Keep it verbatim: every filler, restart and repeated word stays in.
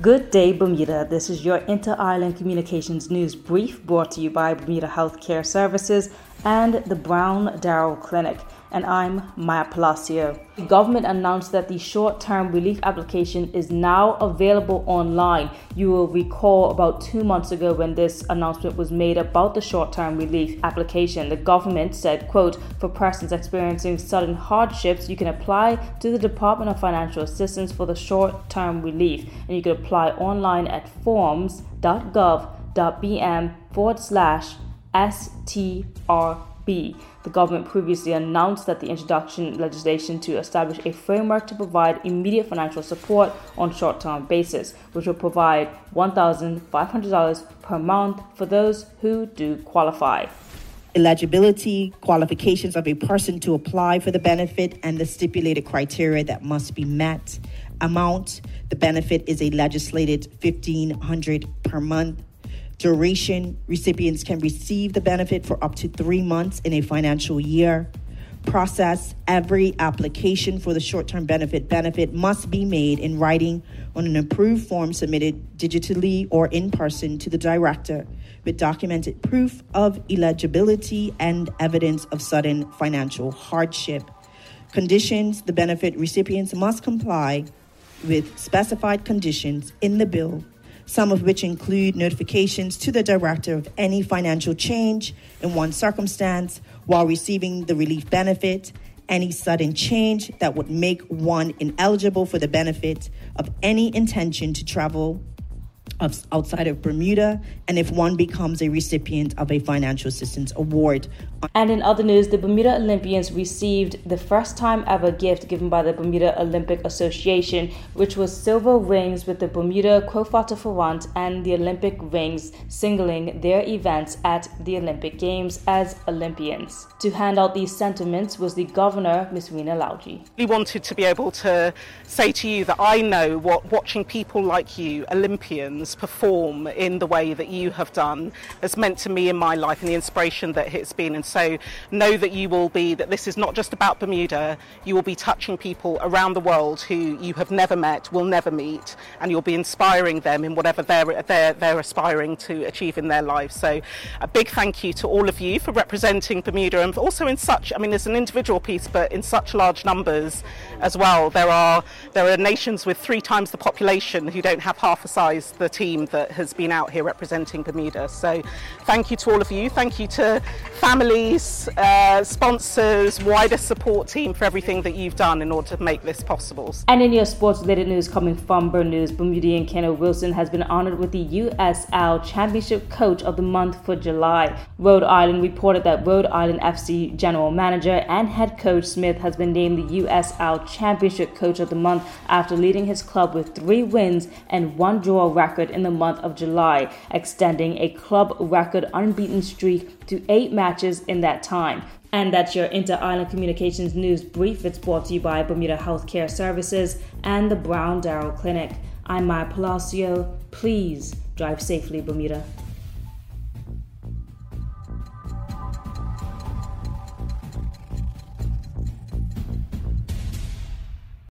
Good day, Bermuda. This is your Inter-Island Communications News Brief brought to you by Bermuda Healthcare Services and the Brown Darrell Clinic. And I'm Maya Palacio. The government announced that the short-term relief application is now available online. You will recall about two months ago when this announcement was made about the short-term relief application. The government said, quote, for persons experiencing sudden hardships, you can apply to the Department of Financial Assistance for the short-term relief. And you can apply online at forms.gov.bm forward slash STRB. The government previously announced that the introduction legislation to establish a framework to provide immediate financial support on short-term basis, which will provide one thousand five hundred dollars per month for those who do qualify. Eligibility, qualifications of a person to apply for the benefit, and the stipulated criteria that must be met. Amount, the benefit is a legislated fifteen hundred dollars per month. Duration, recipients can receive the benefit for up to three months in a financial year. Process, every application for the short-term benefit benefit must be made in writing on an approved form submitted digitally or in person to the director with documented proof of eligibility and evidence of sudden financial hardship. Conditions, the benefit recipients must comply with specified conditions in the bill, some of which include notifications to the director of any financial change in one's circumstance while receiving the relief benefit, any sudden change that would make one ineligible for the benefit, of any intention to travel of outside of Bermuda, and if one becomes a recipient of a financial assistance award. And in other news, the Bermuda Olympians received the first time ever gift given by the Bermuda Olympic Association, which was silver rings with the Bermuda Quote Front and the Olympic rings singling their events at the Olympic Games as Olympians. To hand out these sentiments was the governor, Miz Rena Lauji. We wanted to be able to say to you that I know what watching people like you, Olympians, perform in the way that you have done has meant to me in my life and the inspiration that it's been. And so know that you will be, that this is not just about Bermuda, you will be touching people around the world who you have never met, will never meet, and you'll be inspiring them in whatever they're, they're, they're aspiring to achieve in their lives. So a big thank you to all of you for representing Bermuda, and also in such, I mean, there's an individual piece, but in such large numbers as well. There are, there are nations with three times the population who don't have half the size the team that has been out here representing Bermuda. So thank you to all of you. Thank you to families, uh, sponsors, wider support team for everything that you've done in order to make this possible. And in your sports-related news coming from Burn News, Bermudian Kenneth Wilson has been honored with the U S L Championship Coach of the Month for July. Rhode Island reported that Rhode Island F C General Manager and Head Coach Smith has been named the U S L Championship Coach of the Month after leading his club with three wins and one draw record in the month of July, extending a club record unbeaten streak to eight matches in that time. And that's your Inter-Island Communications News Brief. It's brought to you by Bermuda Healthcare Services and the Brown Darrell Clinic. I'm Maya Palacio. Please drive safely, Bermuda.